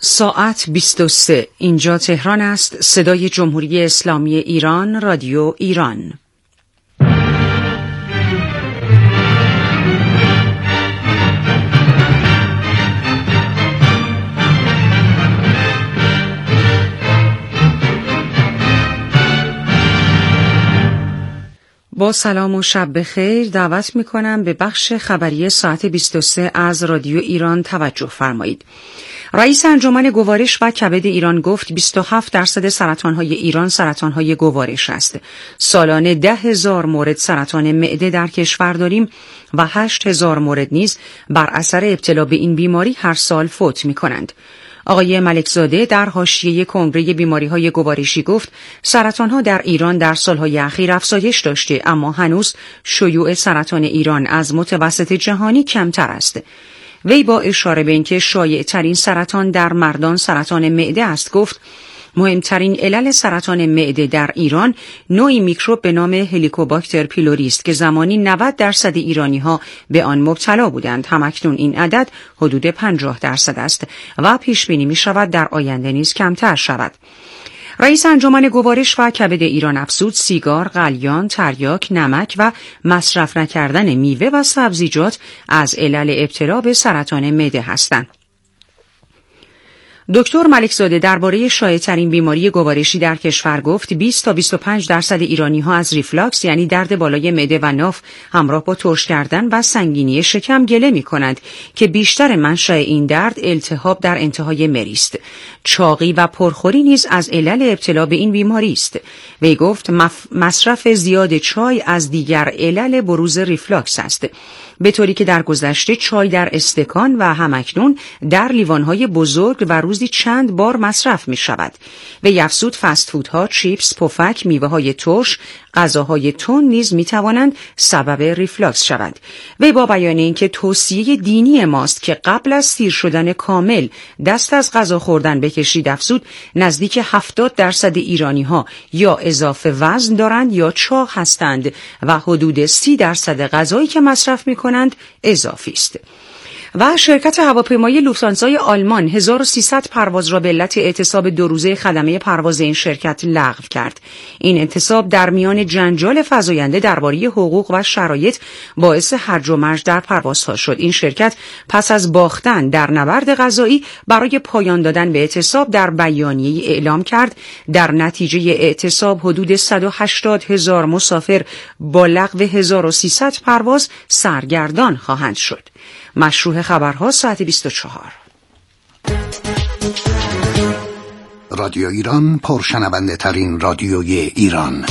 ساعت 23. اینجا تهران است. صدای جمهوری اسلامی ایران، رادیو ایران. با سلام و شب بخیر دعوت می‌کنم به بخش خبری ساعت 23 از رادیو ایران توجه فرمایید. رئیس انجمن گوارش و کبد ایران گفت 27% سرطان‌های ایران سرطان‌های گوارش است. سالانه 10,000 مورد سرطان معده در کشور داریم و 8,000 مورد نیز بر اثر ابتلا به این بیماری هر سال فوت می‌کنند. آقای ملکزاده در حاشیه کنگره بیماری‌های گوارشی گفت سرطان‌ها در ایران در سال‌های اخیر افزایش داشته، اما هنوز شیوع سرطان ایران از متوسط جهانی کمتر است. وی با اشاره به اینکه شایع‌ترین سرطان در مردان سرطان معده است گفت مهمترین علل سرطان معده در ایران نوعی میکروب به نام هلیکوباکتر پیلوری است که زمانی 90% ایرانی‌ها به آن مبتلا بودند. همکنون این عدد حدود 50% است و پیش بینی می‌شود در آینده نیز کمتر شود. رئیس انجمن گوارش و کبد ایران افزود سیگار، قلیان، تریاک، نمک و مصرف نکردن میوه و سبزیجات از علل ابتلا به سرطان معده هستند. دکتر ملکزاده درباره شایع‌ترین بیماری گوارشی در کشور گفت 20 تا 25% ایرانی‌ها از ریفلاکس یعنی درد بالای معده و ناف همراه با ترش کردن و سنگینی شکم گله می‌کنند که بیشتر منشأ این درد التهاب در انتهای مری است. چاقی و پرخوری نیز از علل ابتلا به این بیماری است. وی گفت مصرف زیاد چای از دیگر علل بروز ریفلاکس است، به طوری که در گذشته چای در استکان و همکنون در لیوان‌های بزرگ و روزی چند بار مصرف می شود. وی افزود فست فودها، چیپس، پفک، میوه‌های ترش، غذاهای تند نیز می توانند سبب ریفلاکس شود. وی با بیان اینکه توصیه دینی ماست که قبل از سیر شدن کامل دست از غذا خوردن بکشید افزود نزدیک 70% ایرانی‌ها یا اضافه وزن دارند یا چاق هستند و حدود 30% غذایی که مصرف می‌کنند اضافی است. و شرکت هواپیمایی لوفتانزای آلمان 1300 پرواز را به علت اعتصاب 2 روزه خدمه پرواز این شرکت لغو کرد. این اعتصاب در میان جنجال فزاینده درباره حقوق و شرایط باعث هرج و مرج در پروازها شد. این شرکت پس از باختن در نبرد قضایی برای پایان دادن به اعتصاب در بیانیه‌ای اعلام کرد در نتیجه اعتصاب حدود 180,000 مسافر با لغو 1300 پرواز سرگردان خواهند شد. مشروع خبرها ساعت 24. رادیو ایران پرشنونده ترین رادیوی ایران.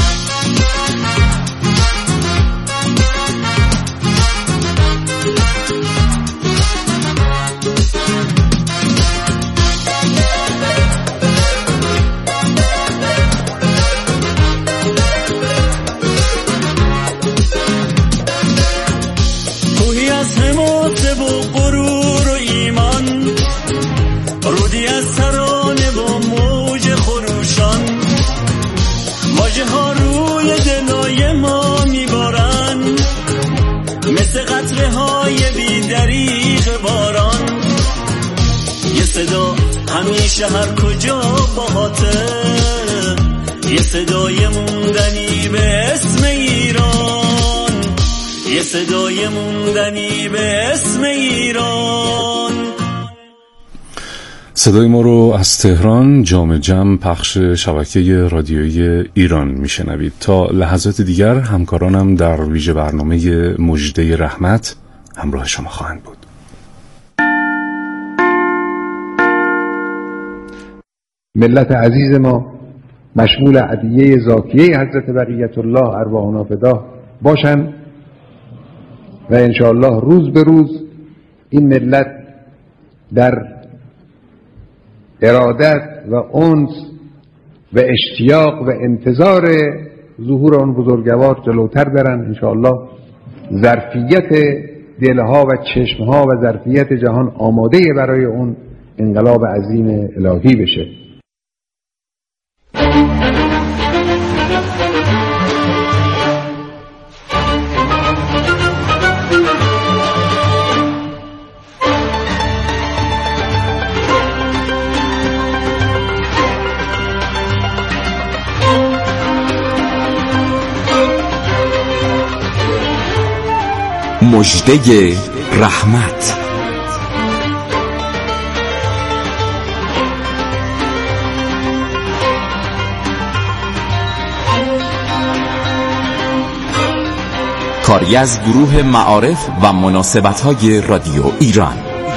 همیشه هر کجا باهاته یه صدای موندنی به اسم ایران، یه صدای موندنی به اسم ایران. صدای ما رو از تهران جام جم پخش شبکه رادیویی ایران میشنوید. تا لحظات دیگر همکارانم در ویژه برنامه مژده رحمت همراه شما خواهند بود. ملت عزیز ما مشمول عدیه زاکیه حضرت بقیت الله ارواحنا فدا باشند و انشاءالله روز به روز این ملت در ارادت و انس و اشتیاق و انتظار ظهور آن بزرگوار جلوتر برن. انشاءالله ظرفیت دلها و چشمها و ظرفیت جهان آماده برای اون انقلاب عظیم الهی بشه. مژده رحمت. کاری از گروه معارف و مناسبت‌های رادیو ایران.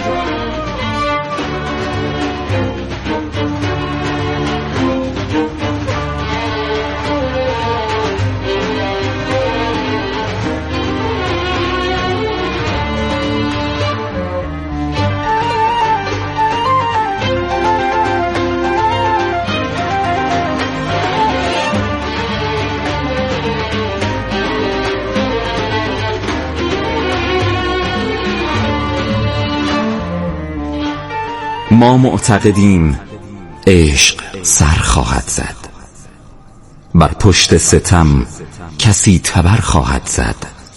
ما معتقدیم عشق سر خواهد زد، بر پشت ستم کسی تبر خواهد زد.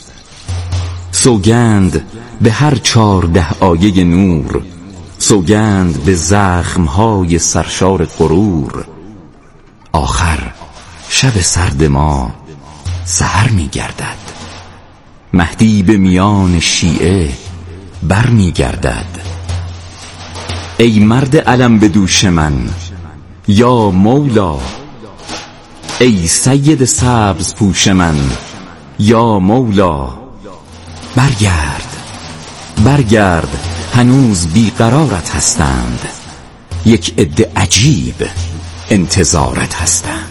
سوگند به هر 14 آیه نور، سوگند به زخمهای سرشار غرور. آخر شب سرد ما سحر می گردد، مهدی به میان شیعه بر می گردد. ای مرد علم به دوش من یا مولا، ای سید سبز پوش من یا مولا. برگرد برگرد، هنوز بیقرارت هستند، یک عده عجیب انتظارت هستند.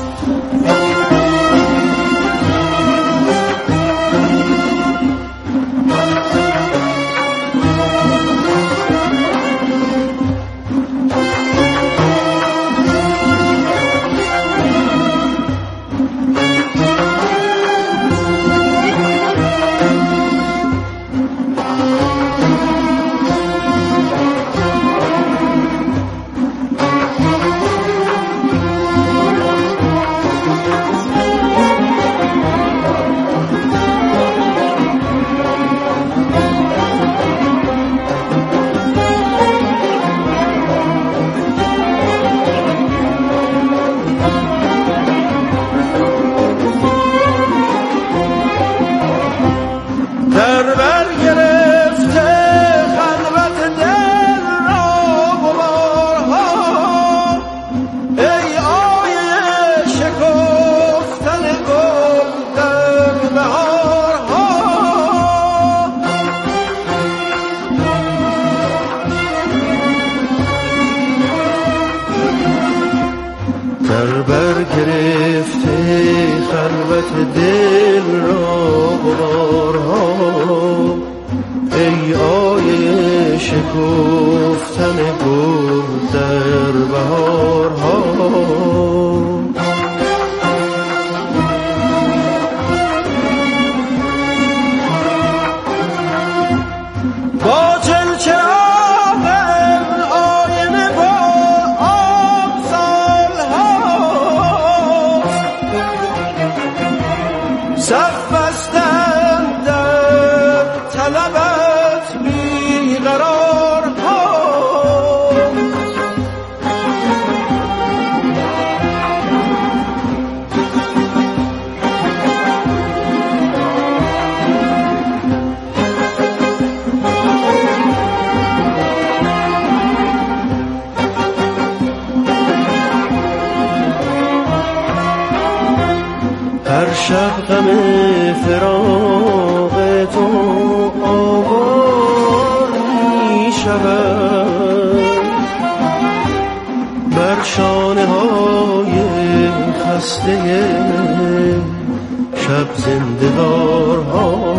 در بر گرفته خلوت دل را غبارها، ای آیه شکفتن گل در بهارها. با چلچراغ آینه با آب سالهاست، صف بستن در طلبت بیقرارها. هر شب غم فراق تو آوار می شود، بر شانه های خسته شب زنده‌دارها.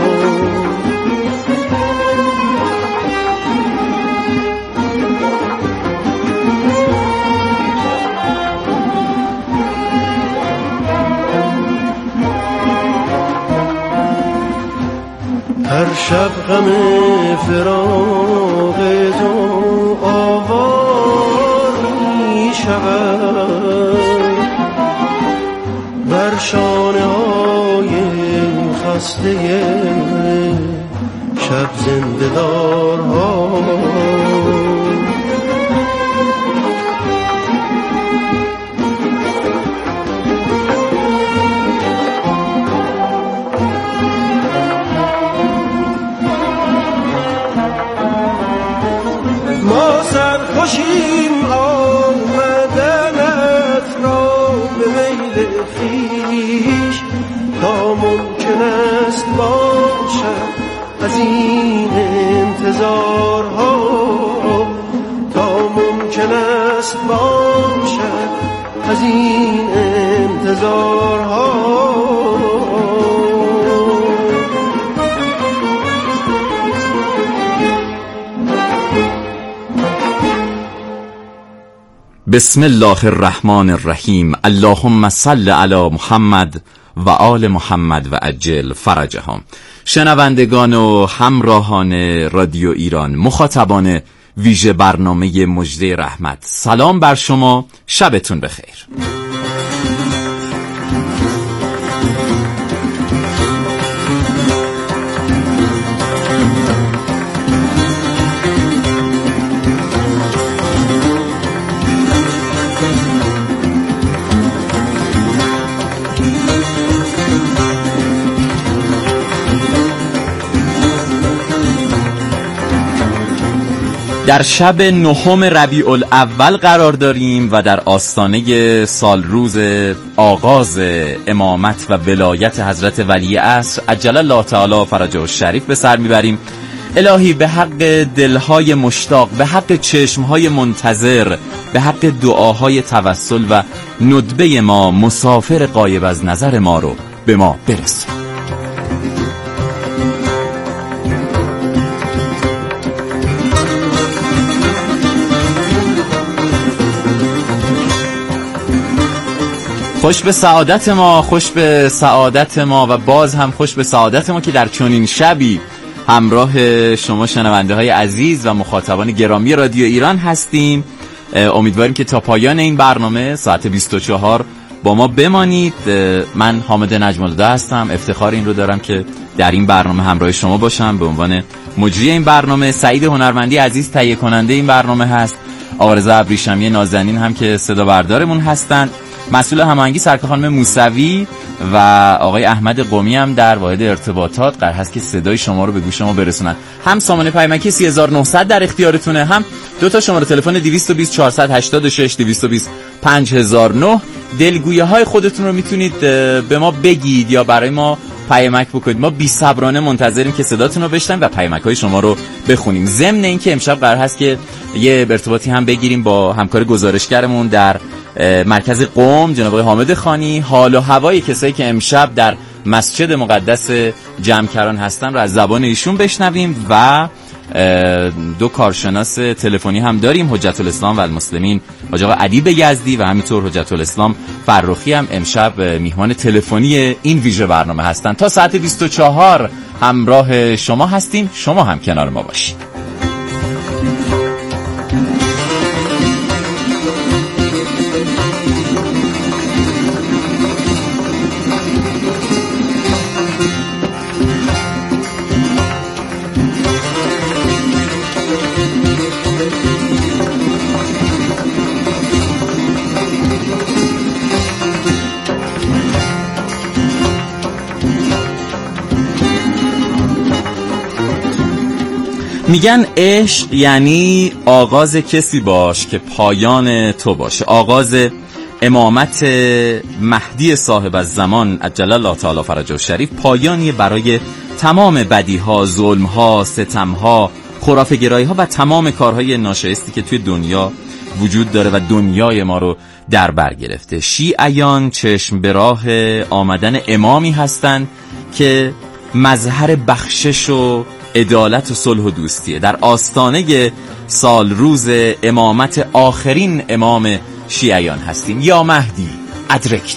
هر شب غم فراق تو آوار می شود، بر شانه های خسته شب زنده‌دارها. سرخوشیم آمدنت را به میل خویش تا ممکن است باشد از این انتظارها، تا ممکن است باشد از این انتظارها. بسم الله الرحمن الرحیم. اللهم صل علی محمد و آل محمد و عجل فرجهم. شنوندگان و همراهان رادیو ایران، مخاطبان ویژه برنامه مژده رحمت، سلام بر شما، شبتون بخیر. در شب 9 ربیع الاول قرار داریم و در آستانه سالروز آغاز امامت و ولایت حضرت ولی عصر عجل الله تعالی فرجه الشریف به سر میبریم. الهی به حق دلهای مشتاق، به حق چشمهای منتظر، به حق دعاهای توسل و ندبه ما، مسافر غایب از نظر ما رو به ما برسون. خوش به سعادت ما، خوش به سعادت ما و باز هم خوش به سعادت ما که در چنین شبی همراه شما شنونده های عزیز و مخاطبان گرامی رادیو ایران هستیم. امیدواریم که تا پایان این برنامه ساعت 24 با ما بمانید. من حامد نجم‌الله هستم، افتخار این رو دارم که در این برنامه همراه شما باشم به عنوان مجری این برنامه. سعید هنرمندی عزیز تهیه کننده این برنامه هست، آقا رضا ابریشمی نازنین هم که صدا بردارمون هستند. مسئول هماهنگی سرکار خانم موسوی و آقای احمد قمی هم در واحد ارتباطات قرار هست که صدای شما رو به گوش شما برسونن. هم سامانه پیامکی 3900 در اختیارتونه، هم دو تا شماره تلفن 220 486 220 5009. دلگویه های خودتون رو میتونید به ما بگید یا برای ما پیامک بکنید. ما بی‌صبرانه منتظریم که صداتون رو بشنویم و پیامک های شما رو بخونیم. ضمن اینکه امشب قرار هست که یه ارتباطی هم بگیریم با همکار گزارشگرمون در مرکز قم، جناب آقای حامد خانی. حال و هوای کسایی که امشب در مسجد مقدس جمکران هستن رو از زبان ایشون بشنویم و دو کارشناس تلفنی هم داریم، حجت الاسلام و المسلمین حاج آقا ادیب یزدی و همینطور حجت الاسلام فرخی هم امشب میهمان تلفنی این ویژه برنامه هستن. تا ساعت 24 همراه شما هستیم، شما هم کنار ما باشید. میگن عشق یعنی آغاز کسی باش که پایان تو باشه. آغاز امامت مهدی صاحب الزمان عجل الله تعالی فرجه الشریف پایانی برای تمام بدیها، ظلمها، ستمها، خرافه‌گرایی‌ها و تمام کارهای ناشایستی که توی دنیا وجود داره و دنیای ما رو در بر گرفته. شیعیان چشم به راه آمدن امامی هستند که مظهر بخشش و عدالت و صلح و دوستیه. در آستانه سال روز امامت آخرین امام شیعیان هستیم. یا مهدی ادرک.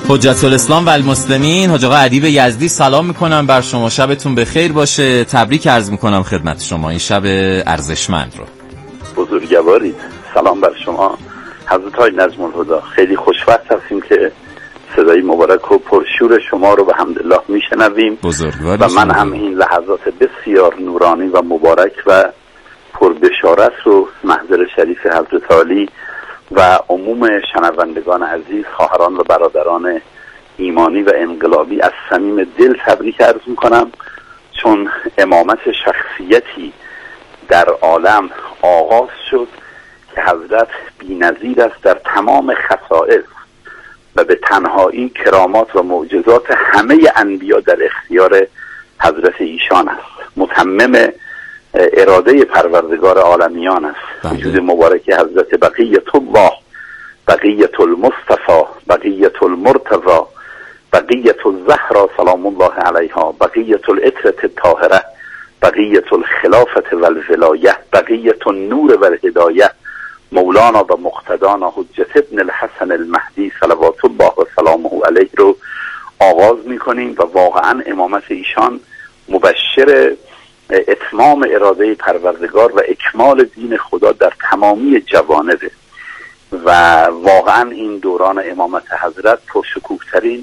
حجت الاسلام و المسلمین حاج آقا ادیب یزدی سلام میکنم بر شما. شبتون بخیر باشه. تبریک عرض میکنم خدمت شما این شب ارزشمند رو. بزرگوارید. سلام بر شما حضرت های نظم الهدی. خیلی خوشوقت هستیم که صدای مبارک و پرشور شما رو به حمدالله میشنویم و من هم این لحظات بسیار نورانی و مبارک و پربشارت رو محضر شریف حضرت عالی و عموم شنوندگان عزیز، خواهران و برادران ایمانی و انقلابی از صمیم دل تبریک عرض میکنم، چون امامت شخصیتی در عالم آغاز شد که حضرت بی‌نظیر است در تمام خصائص و به تنهایی کرامات و معجزات همه انبیا در اختیار حضرت ایشان است. متمم اراده پروردگار عالمیان است. وجود مبارک حضرت بقیت الله، بقیت المصطفى، بقیت المرتضی، بقیت الزهرا سلام الله علیها، بقیت العطرة الطاهره، بقیت الخلافة والولایه، بقیت النور والهدایه، مولانا و مقتدانا حجت ابن الحسن المهدی صلوات الله و سلامه علیه رو آغاز میکنیم و واقعا امامت ایشان مبشر اتمام اراده پروردگار و اکمال دین خدا در تمامی جوانبه و واقعا این دوران امامت حضرت پرشکوه‌ترین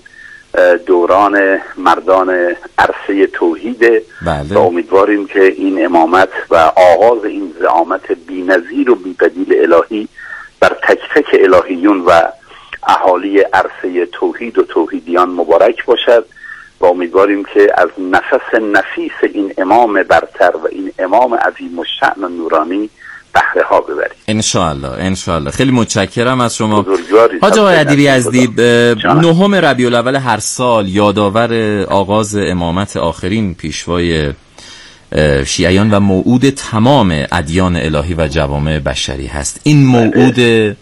دوران مردان عرصه توحیده و امیدواریم که این امامت و آغاز این زعامت بی‌نظیر و بی‌بدیل الهی بر تک تک الهیون و اهالی عرصه توحید و توحیدیان مبارک باشد و امیدواریم که از نفس نفیس این امام برتر و این امام عظیم الشأن و نورانی بهره ها ببریم انشاءالله. خیلی متشکرم از شما حاج آقای ادیب یزدی. 9 ربیع الاول هر سال یادآور آغاز امامت آخرین پیشوای شیعیان و موعود تمام ادیان الهی و جوامع بشری هست. این موعود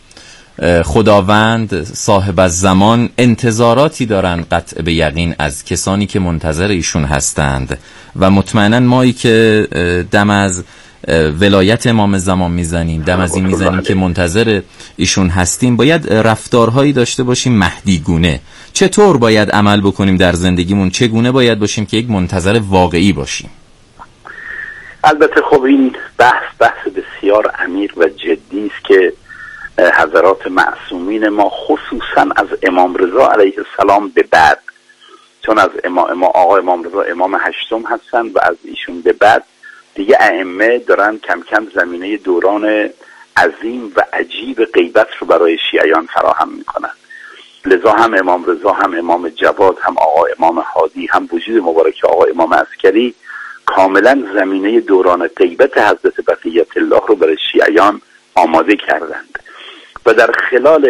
خداوند صاحب الزمان انتظاراتی دارن قطع به یقین از کسانی که منتظر ایشون هستند و مطمئنا مایی که دم از ولایت امام زمان میزنیم، دم از این میزنیم که منتظر ایشون هستیم، باید رفتارهایی داشته باشیم مهدی گونه. چطور باید عمل بکنیم در زندگیمون؟ چگونه باید باشیم که یک منتظر واقعی باشیم؟ البته خب این بحث بسیار عمیق و جدی است که حضرات معصومین ما خصوصا از امام رضا علیه السلام به بعد، چون از آقا امام رضا امام هشتم هستن و از ایشون به بعد دیگه ائمه دارن کم کم زمینه دوران عظیم و عجیب غیبت رو برای شیعیان فراهم میکنن. لذا هم امام رضا، هم امام جواد، هم آقا امام هادی، هم وجود مبارک آقا امام عسکری کاملا زمینه دوران غیبت حضرت بقیت الله رو برای شیعیان آماده کردند و در خلال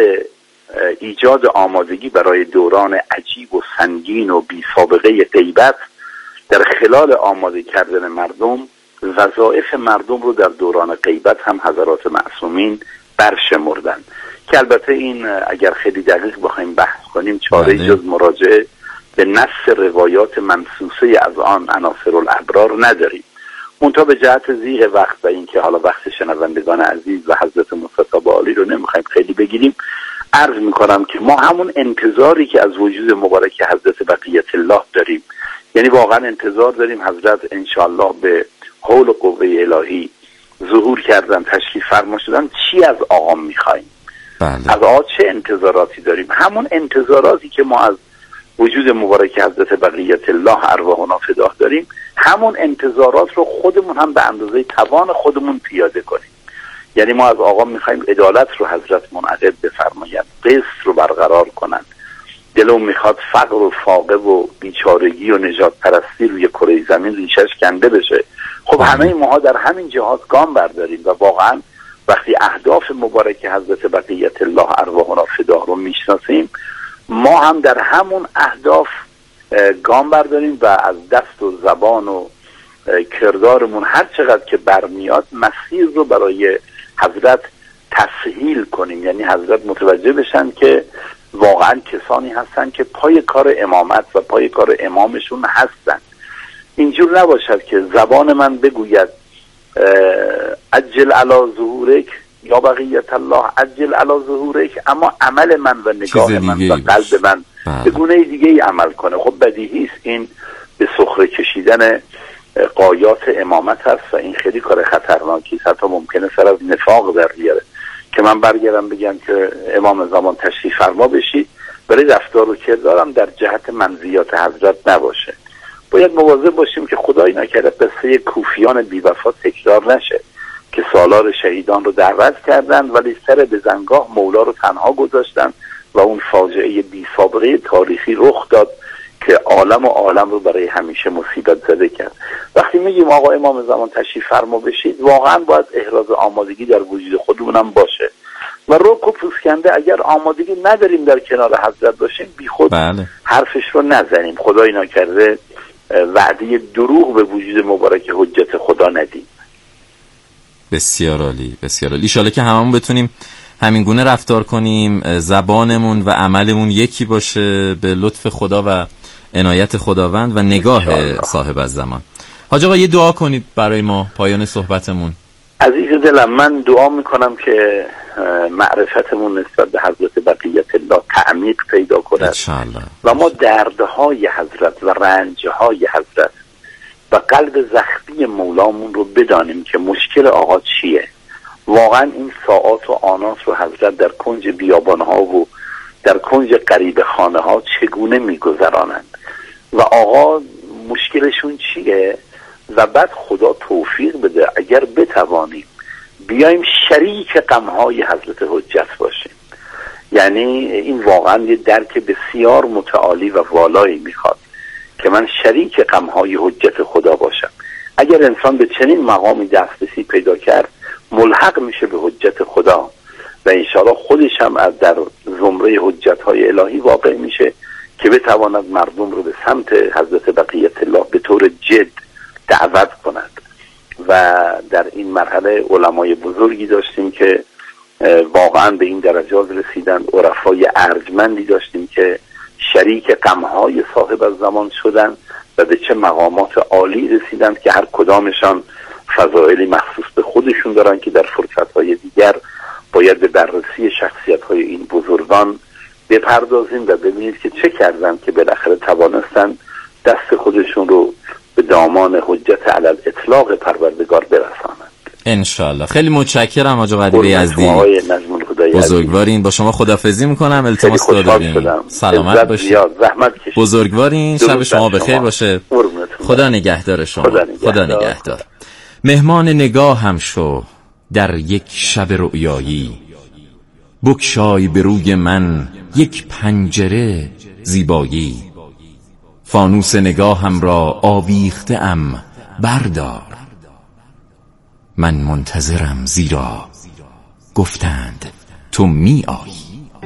ایجاد آمادگی برای دوران عجیب و سنگین و بی سابقه غیبت، در خلال آماده کردن مردم وظایف مردم رو در دوران غیبت هم حضرات معصومین برشمردن که البته این اگر خیلی دقیق بخوایم بحث کنیم چاره جز مراجعه به نص روایات منصوصه از آن عناصر الابرار نداریم. منتها به جهت ضیق وقت و اینکه حالا وقت شنوندگان عزیز و حضرت مصطفی عالی رو نمیخوایم خیلی بگیریم، عرض میکنم که ما همون انتظاری که از وجود مبارک حضرت بقیت الله داریم، یعنی واقعا انتظار داریم حضرت انشاءالله به حول و قوه الهی ظهور کردن، تشریف فرما شدن، چی از آقا میخوایم؟ از آقا چه انتظاراتی داریم؟ همون انتظاراتی که ما از وجود مبارک حضرت بقیت الله ارواحنا فداه داریم، همون انتظارات رو خودمون هم به اندازه توان خودمون پیاده کنیم. یعنی ما از آقا میخوایم عدالت رو حضرت منعقد بفرمایند، قسط رو برقرار کنند، دلم میخواد فقر و فاقه و بیچارگی و نجات پرستی روی کره زمین ریشش کنده بشه. خب همه ماها در همین جهات گام برداریم و واقعا وقتی اهداف مبارک حضرت بقیت الله ارواحنا فداه رو میشناسیم، ما هم در همون اهداف گام برداریم و از دست و زبان و کردارمون هر چقدر که برمیاد مسیر رو برای حضرت تسهیل کنیم. یعنی حضرت متوجه بشن که واقعا کسانی هستن که پای کار امامت و پای کار امامشون هستن. اینجور نباشد که زبان من بگوید عجل علی ظهورک یا بقیت الله عجل علی ظهورک، اما عمل من و نگاه من و قلب من به گونه دیگه ای عمل کنه. خب بدیهی است این به سخره کشیدن قایات امامت هست و این خیلی کار خطرناکی است، حتی ممکنه سر از نفاق در بیاره که من برگردم بگم که امام زمان تشریف فرما بشید برای رفتار و کردارم در جهت منزیات حضرت نباشه. باید مواظب باشیم که خدایی نکرده قصه کوفیان بی‌وفا تکرار نشه که سالار شهیدان رو دعوت کردن ولی سر به زنگاه مولا رو تنها گذاشتن و اون فاجعه بی سابقه تاریخی رخ داد که عالم رو برای همیشه مصیبت زده کرد. وقتی میگیم آقا امام زمان تشریف فرما بشید واقعا باید احراز آمادگی در وجود خودمونم باشه و رک و پوسکنده اگر آمادگی نداریم در کنار حضرت باشیم بی خود حرفش رو نزنیم، خدایی نکرده وعده دروغ به وجود مبارک حجت خدا ندیم. بسیار عالی، بسیار عالی. ان شاءالله که هممون بتونیم همین گونه رفتار کنیم، زبانمون و عملمون یکی باشه به لطف خدا و عنایت خداوند و نگاه صاحب الزمان. حاج آقا یه دعا کنید برای ما پایان صحبتمون. عزیز دلم من دعا میکنم که معرفتمون نسبت به حضرت بقیت الله تعمیق پیدا کند و ما دردهای حضرت و رنجهای حضرت و قلب زخمی مولامون رو بدانیم که مشکل آقا چیه. واقعا این ساعات و آنات رو حضرت در کنج بیابانها و در کنج غریبه خانه ها چگونه میگذرانند و آقا مشکلشون چیه و بعد خدا توفیق بده اگر بتوانیم بیایم شریک غمهای حضرت حجت باشیم. یعنی این واقعا یه درک بسیار متعالی و والایی میخواد که من شریک غمهای حجت خدا باشم. اگر انسان به چنین مقامی دسترسی پیدا کرد ملحق میشه به حجت خدا و انشاءالله خودش هم از در زمره حجتهای الهی واقع میشه که بتواند مردم رو به سمت حضرت بقیت الله به طور جد دعوت کند. و در این مرحله علمای بزرگی داشتیم که واقعا به این درجات رسیدن، عرفای ارجمندی داشتیم که شریک غمهای صاحب الزمان شدن و به چه مقامات عالی رسیدند که هر کدامشان فضائلی مخصوص به خودشون دارن که در فرصتهای دیگر باید به بررسی شخصیت‌های این بزرگان بپردازیم و ببینید که چه کردن که بالاخره توانستن دست خودشون رو به دامان حجت علی الاطلاق پروردگار برسانند. انشالله. خیلی متشکرم حاج قدیری یزدی، بزرگوارین. با شما خداحافظی میکنم، التماس داریم سلامت باشید، بزرگوارین. شب شما بخیر باشه، خدا نگهدار شما، خدا نگهدار. مهمان نگاه هم شو در یک شب رؤیایی، بگشای به روی من یک پنجره زیبایی، فانوس نگاهم را آویخته ام بردار، من منتظرم زیرا گفتند تو می آیی.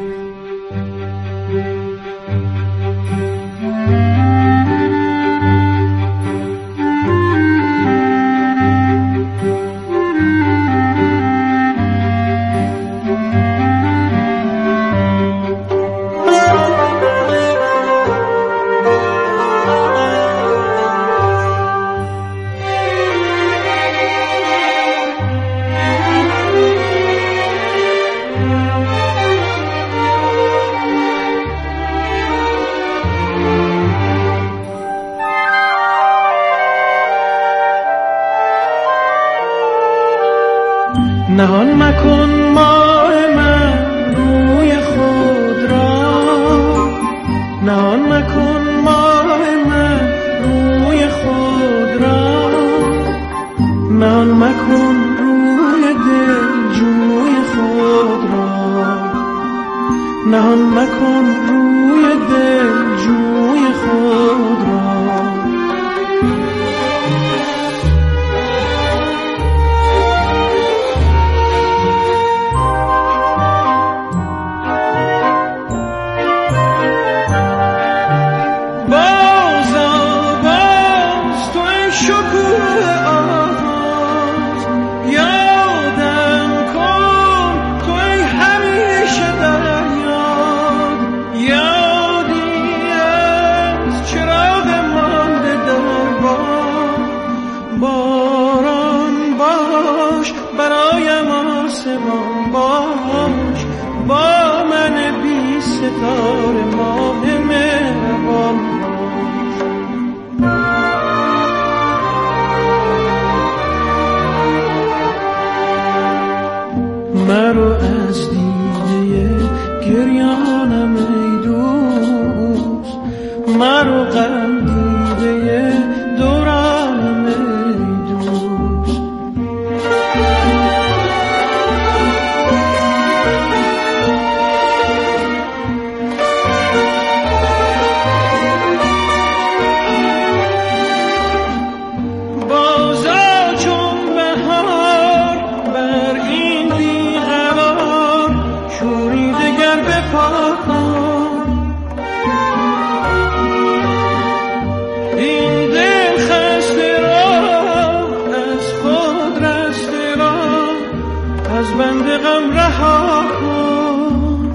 نهان مکن ماه من روی خود را، نهان مکن ماه من روی خود را، نهان مکن روی دل جوی خود را، نهان مکن روی دل جوی خود را. باش با من بی ستاره ماه مرو از دیده گریانم ای دوست، مرو غم دیده دورانم ای دوست. بازا چون بهار بر این بیقرار شوری دگر بپاکن، این دل خسته را از خود رسته را از بند غم رها کن.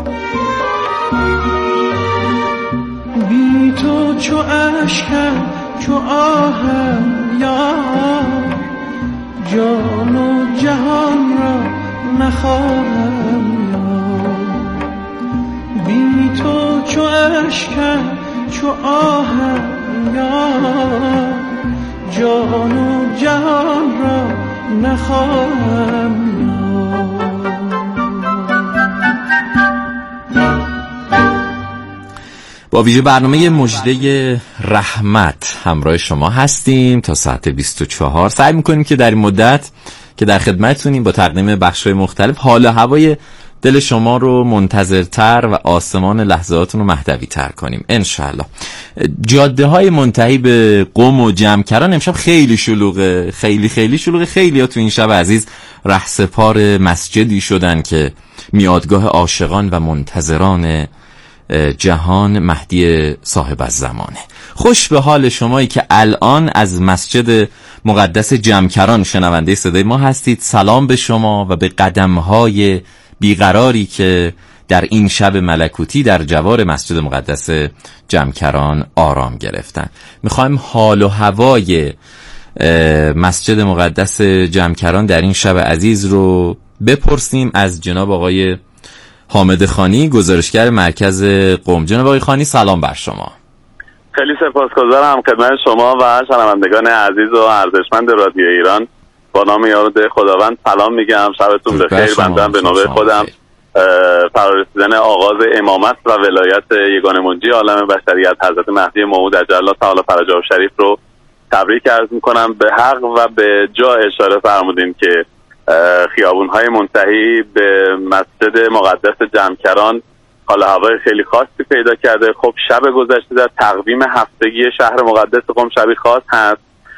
بی تو چو اشکم چو آهم یار، جان و جهان را نخواهم یار. بی تو چو اشکم چو آهم یار، جان و جهان را نخواهم یار. با ویژه برنامه مژده رحمت همراه شما هستیم تا ساعت 24. سعی میکنیم که در این مدت که در خدمتتونیم با تقدیم بخش‌های مختلف حال و هوای دل شما رو منتظرتر و آسمان لحظاتون رو مهدوی‌تر کنیم انشالله. جاده های منتهی به قم و جمکران امشب خیلی شلوغه، خیلی شلوغه. خیلی ها تو این شب عزیز رهسپار مسجدی شدن که میادگاه عاشقان و منتظران جهان مهدی صاحب الزمانه. خوش به حال شمایی که الان از مسجد مقدس جمکران شنونده صدای ما هستید. سلام به شما و به قدم‌های بیقراری که در این شب ملکوتی در جوار مسجد مقدس جمکران آرام گرفتن. میخوایم حال و هوای مسجد مقدس جمکران در این شب عزیز رو بپرسیم از جناب آقای حامد خانی، گزارشگر مرکز قم. جناب آقای خانی سلام بر شما. خیلی سپاسگزارم خدمت شما و شنوندگان عزیز و ارزشمند رادیو ایران. با نام یاد خداوند سلام میگم، شبتون بخیر. بنده به نوبه خودم فرارسیدن آغاز امامت و ولایت یگانه منجی عالم بشریت حضرت مهدی موعود عجل الله تعالی فرجه شریف رو تبریک عرض میکنم. به حق و به جا اشاره فرمودین که خیابون‌های منتهی به مسجد مقدس جمکران حال هوای خیلی خاصی پیدا کرده. خب شب گذشته در تقویم هفتگی شهر مقدس قم شبی خاص هست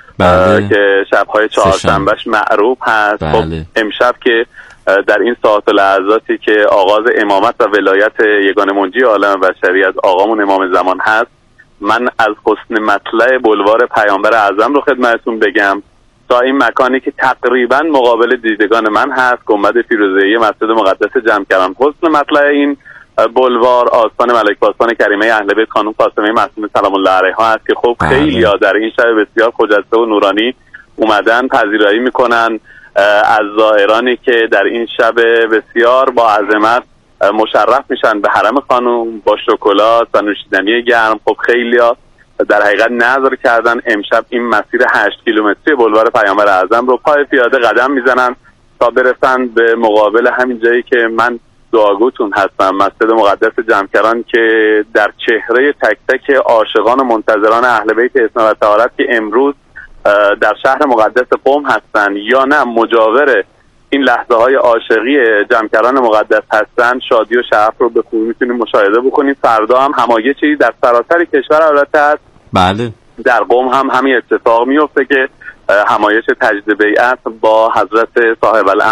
که شب‌های چهارشنبهش معروف هست. خب امشب که در این ساعات و لحظاتی که آغاز امامت و ولایت یگانه منجی عالم بشریت آقامون امام زمان هست، من از حسن مطلع بلوار پیامبر اعظم رو خدمتتون بگم تا این مکانی که تقریبا مقابل دیدگان من هست، گنبد فیروزه‌ای مسجد مقدس جمکران. حسن مطلع این بلوار آستان ملک پاسبان کریمه اهل بیت خانم فاطمه معصومه سلام الله علیها هست که خب خیلی‌ها در این شب بسیار خجسته و نورانی اومدن پذیرایی میکنن از زائرانی که در این شب بسیار با عظمت مشرف میشن به حرم خانم با شکلات و نوشیدنی گرم. خب خیلی‌ها در حقیقت نظر کردن امشب این مسیر 8 کیلومتری بلوار پیامبر اعظم رو پای پیاده قدم میزنن تا برسن به مقابل همین جایی که من دعاگوتون هستم، مسجد مقدس جمکران که در چهره تک تک عاشقان و منتظران اهل بیت اسم و طهارت که امروز در شهر مقدس قم هستن یا نه مجاور این لحظه های عاشقی جمکران مقدس هستن، شادی و شرف رو به خوبی میتونیم مشاهده بکنیم. فردا هم همایشی در سراسر کشور البته هست. بله در قم هم همین اتفاق میفته که همایش تجدید بیعت با حضرت صاحب الامر